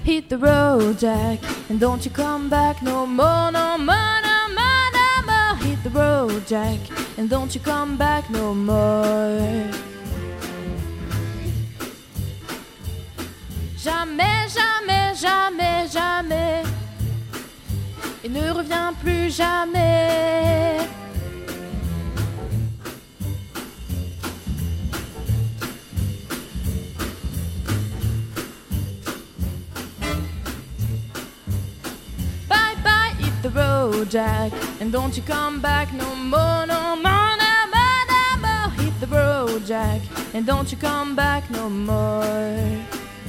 hit the road, Jack, and don't you come back no more, no more, no more, no more. Hit the road, Jack, and don't you come back no more. Jamais, jamais, jamais, jamais, et ne reviens plus jamais. Bye bye, hit the road, Jack, and don't you come back no more, no more, no more, no more. Hit the road, Jack, and don't you come back no more.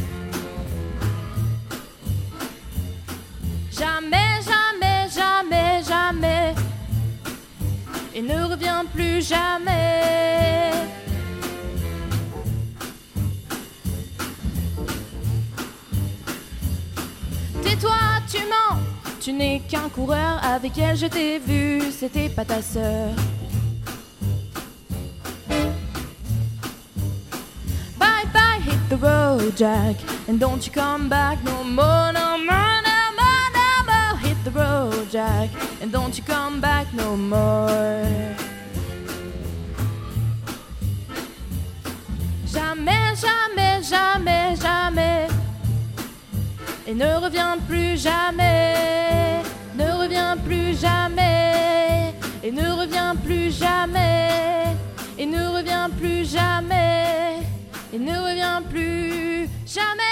Jamais, jamais, jamais, jamais, et ne reviens plus jamais. Tais-toi, tu mens, tu n'es qu'un coureur, avec elle je t'ai vu, c'était pas ta sœur. Bye bye, hit the road, Jack, and don't you come back no more, no more, no more, no more. Hit the road, Jack, and don't you come back no more. Jamais, jamais, jamais, jamais, et ne reviens plus jamais, ne reviens plus jamais, et ne reviens plus jamais, et ne reviens plus jamais, et ne reviens plus jamais.